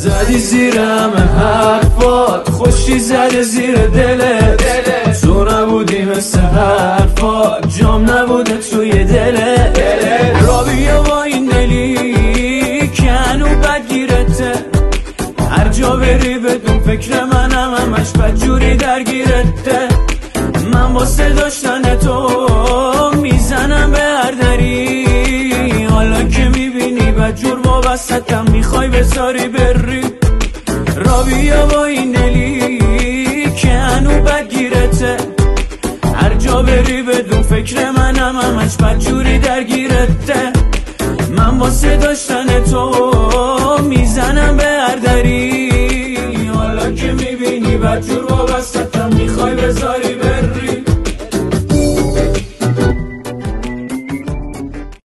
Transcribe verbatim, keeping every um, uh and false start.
زدی زیر همه حرفات، خوشی زده زیر دلت، تو نبودی مثل حرفات، جام نبوده توی دلت. را بیا با این دلی که هنو بد گیرته، هر جا بری بدون فکر منم همش بدجوری درگیرته. من واسه داشتن تو میزنم به هر دری، حالا که میبینی بدجور وابستم میخوای بذاری بری. را بیا با این دلی که هنو بدگیرته، هر جا بری بدون فکر منم همش بدجوری درگیرته. من واسه داشتن تو میزنم به هر دری، حالا که میبینی بدجور وابستم میخوای بذاری